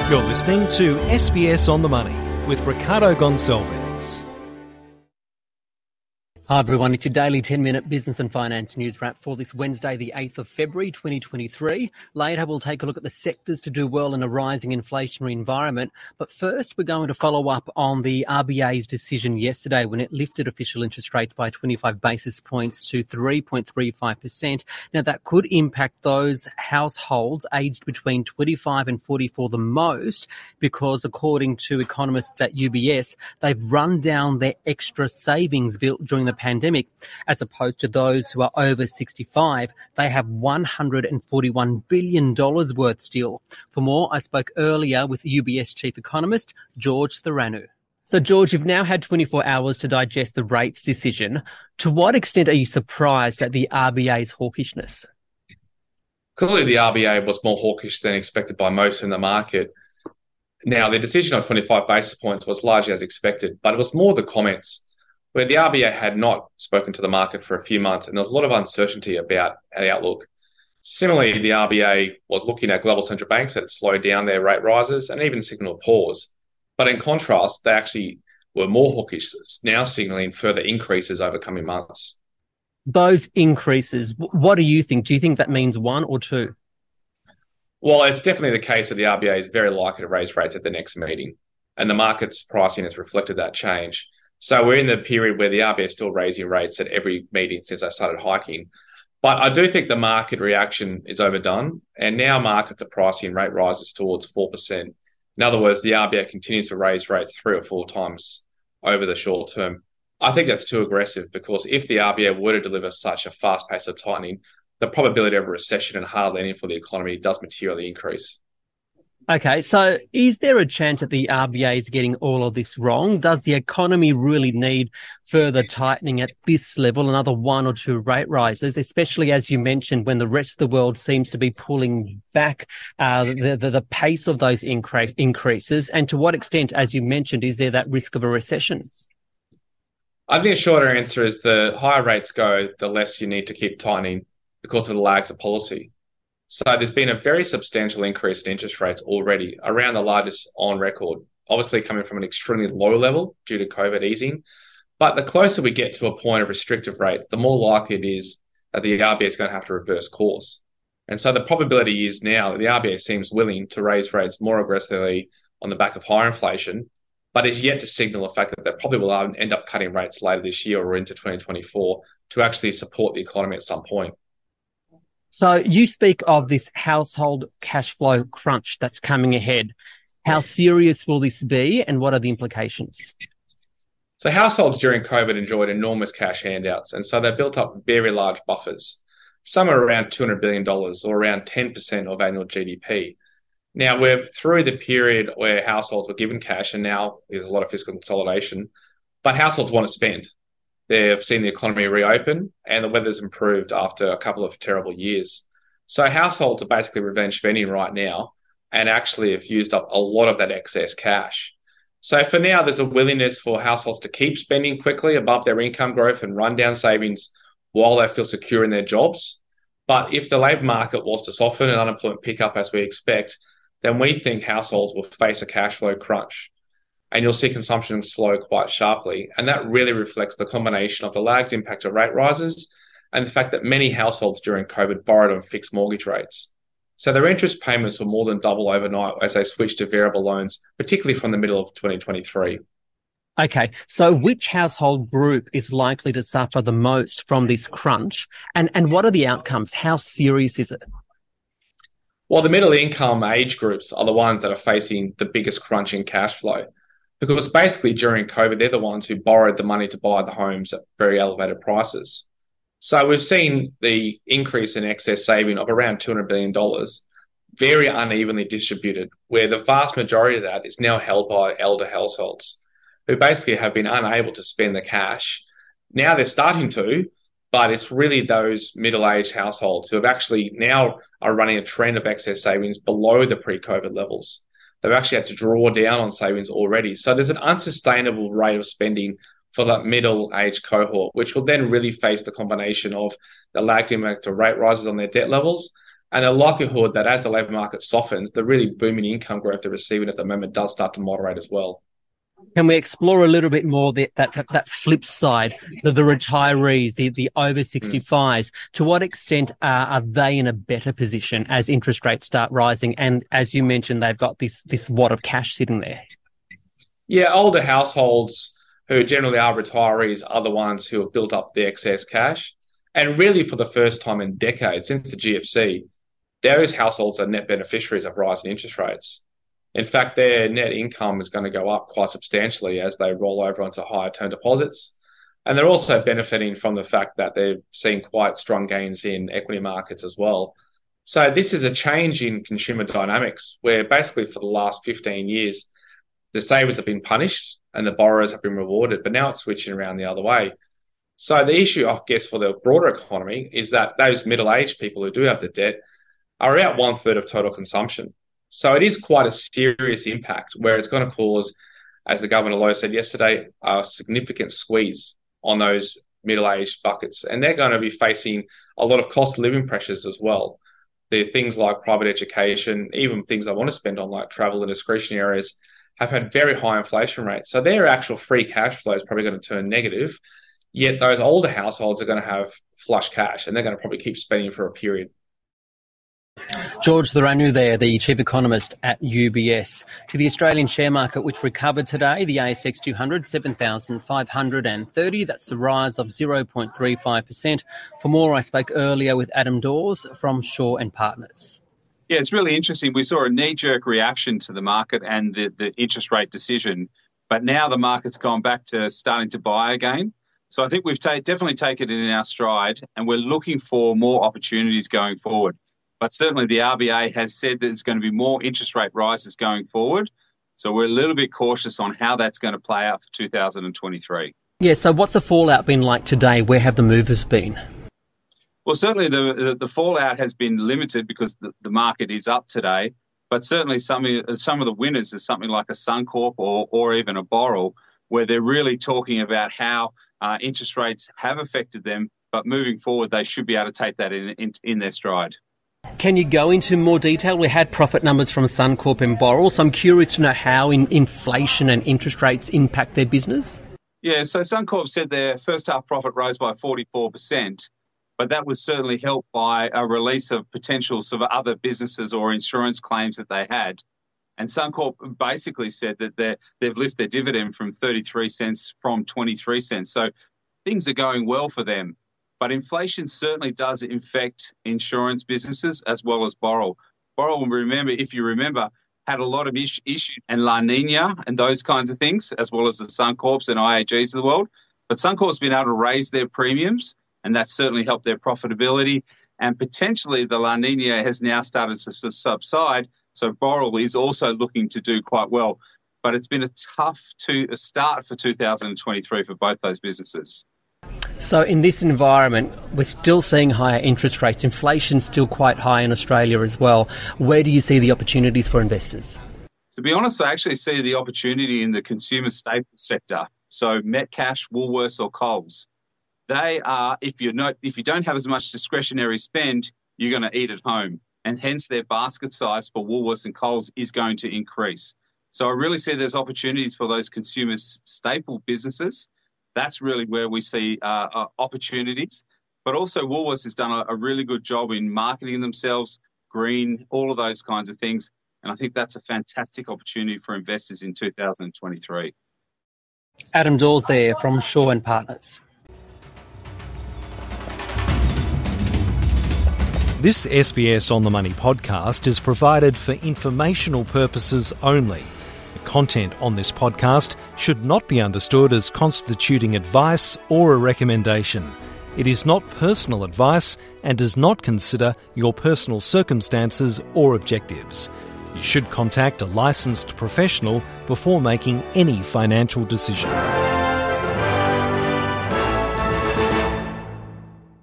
You're listening to SBS On The Money with Ricardo Gonçalves. Hi everyone, it's your daily 10-minute business and finance news wrap for this Wednesday, the 8th of February 2023. Later we'll take a look at the sectors to do well in a rising inflationary environment. But first we're going to follow up on the RBA's decision yesterday when it lifted official interest rates by 25 basis points to 3.35%. Now that could impact those households aged between 25 and 44 the most because according to economists at UBS, they've run down their extra savings built during the pandemic. As opposed to those who are over 65, they have $141 billion worth still. For more, I spoke earlier with UBS chief economist George Thoranu. So, George, you've now had 24 hours to digest the rates decision. To what extent are you surprised at the RBA's hawkishness? Clearly, the RBA was more hawkish than expected by most in the market. Now, the decision on 25 basis points was largely as expected, but it was more the comments where the RBA had not spoken to the market for a few months and there was a lot of uncertainty about the outlook. Similarly, the RBA was looking at global central banks that had slowed down their rate rises and even signalled a pause. But in contrast, they actually were more hawkish, now signalling further increases over coming months. Those increases, what do you think? Do you think that means one or two? Well, it's definitely the case that the RBA is very likely to raise rates at the next meeting, and the market's pricing has reflected that change. So we're in the period where the RBA is still raising rates at every meeting since they started hiking. But I do think the market reaction is overdone, and now markets are pricing rate rises towards 4%. In other words, the RBA continues to raise rates 3 or 4 times over the short term. I think that's too aggressive because if the RBA were to deliver such a fast pace of tightening, the probability of a recession and hard landing for the economy does materially increase. Okay, so is there a chance that the RBA is getting all of this wrong? Does the economy really need further tightening at this level, another 1 or 2 rate rises, especially as you mentioned, when the rest of the world seems to be pulling back the pace of those increases? And to what extent, as you mentioned, is there that risk of a recession? I think the shorter answer is the higher rates go, the less you need to keep tightening because of the lags of policy. So there's been a very substantial increase in interest rates already, around the largest on record, obviously coming from an extremely low level due to COVID easing. But the closer we get to a point of restrictive rates, the more likely it is that the RBA is going to have to reverse course. And so the probability is now that the RBA seems willing to raise rates more aggressively on the back of higher inflation, but is yet to signal the fact that they probably will end up cutting rates later this year or into 2024 to actually support the economy at some point. So you speak of this household cash flow crunch that's coming ahead. How serious will this be and what are the implications? So households during COVID enjoyed enormous cash handouts, and so they built up very large buffers. Some are around $200 billion or around 10% of annual GDP. Now we're through the period where households were given cash and now there's a lot of fiscal consolidation, but households want to spend. They've seen the economy reopen and the weather's improved after a couple of terrible years. So households are basically revenge spending right now and actually have used up a lot of that excess cash. So for now, there's a willingness for households to keep spending quickly above their income growth and run down savings while they feel secure in their jobs. But if the labour market was to soften and unemployment pick up as we expect, then we think households will face a cash flow crunch. And you'll see consumption slow quite sharply. And that really reflects the combination of the lagged impact of rate rises and the fact that many households during COVID borrowed on fixed mortgage rates. So their interest payments will more than double overnight as they switch to variable loans, particularly from the middle of 2023. Okay, so which household group is likely to suffer the most from this crunch? And what are the outcomes? How serious is it? Well, the middle income age groups are the ones that are facing the biggest crunch in cash flow. Because basically during COVID, they're the ones who borrowed the money to buy the homes at very elevated prices. So we've seen the increase in excess saving of around $200 billion, very unevenly distributed, where the vast majority of that is now held by elder households who basically have been unable to spend the cash. Now they're starting to, but it's really those middle-aged households who have actually now are running a trend of excess savings below the pre-COVID levels. They've actually had to draw down on savings already. So there's an unsustainable rate of spending for that middle-aged cohort, which will then really face the combination of the lagged impact of rate rises on their debt levels and the likelihood that as the labour market softens, the really booming income growth they're receiving at the moment does start to moderate as well. Can we explore a little bit more that flip side, the retirees, the over 65s? To what extent are they in a better position as interest rates start rising? And as you mentioned, they've got this wad of cash sitting there. Yeah, older households who generally are retirees are the ones who have built up the excess cash. And really for the first time in decades, since the GFC, those households are net beneficiaries of rising interest rates. In fact, their net income is going to go up quite substantially as they roll over onto higher term deposits. And they're also benefiting from the fact that they've seen quite strong gains in equity markets as well. So this is a change in consumer dynamics where basically for the last 15 years, the savers have been punished and the borrowers have been rewarded, but now it's switching around the other way. So the issue, I guess, for the broader economy is that those middle-aged people who do have the debt are about 1/3 of total consumption. So it is quite a serious impact where it's going to cause, as the Governor Lowe said yesterday, a significant squeeze on those middle-aged buckets. And they're going to be facing a lot of cost of living pressures as well. The things like private education, even things they want to spend on like travel and discretionary areas have had very high inflation rates. So their actual free cash flow is probably going to turn negative. Yet those older households are going to have flush cash and they're going to probably keep spending for a period. George Thoranu there, the Chief Economist at UBS. To the Australian share market, which recovered today, the ASX 200, 7,530. That's a rise of 0.35%. For more, I spoke earlier with Adam Dawes from Shaw and Partners. Yeah, it's really interesting. We saw a knee-jerk reaction to the market and the interest rate decision, but now the market's gone back to starting to buy again. So I think we've definitely taken it in our stride and we're looking for more opportunities going forward. But certainly the RBA has said that there's going to be more interest rate rises going forward. So we're a little bit cautious on how that's going to play out for 2023. Yeah, so what's the fallout been like today? Where have the movers been? Well, certainly the fallout has been limited because the market is up today. But certainly some of the winners is something like a Suncorp or even a Boral, where they're really talking about how interest rates have affected them. But moving forward, they should be able to take that in their stride. Can you go into more detail? We had profit numbers from Suncorp and Boral, so I'm curious to know how inflation and interest rates impact their business. Yeah, so Suncorp said their first half profit rose by 44%, but that was certainly helped by a release of potential sort of other businesses or insurance claims that they had. And Suncorp basically said that they've lifted their dividend from 33 cents from 23 cents. So things are going well for them. But inflation certainly does affect insurance businesses as well as Boral. Boral, if you remember, had a lot of issues and La Nina and those kinds of things, as well as the Suncorps and IAGs of the world. But Suncorp's been able to raise their premiums, and that's certainly helped their profitability. And potentially the La Nina has now started to subside, so Boral is also looking to do quite well. But it's been a tough start for 2023 for both those businesses. So in this environment, we're still seeing higher interest rates. Inflation's still quite high in Australia as well. Where do you see the opportunities for investors? To be honest, I actually see the opportunity in the consumer staple sector. So Metcash, Woolworths or Coles. They are, if you don't have as much discretionary spend, you're going to eat at home. And hence their basket size for Woolworths and Coles is going to increase. So I really see there's opportunities for those consumer staple businesses. That's really where we see opportunities. But also Woolworths has done a really good job in marketing themselves, green, all of those kinds of things. And I think that's a fantastic opportunity for investors in 2023. Adam Dawes there from Shaw and Partners. This SBS On The Money podcast is provided for informational purposes only. Content on this podcast should not be understood as constituting advice or a recommendation. It is not personal advice and does not consider your personal circumstances or objectives. You should contact a licensed professional before making any financial decision.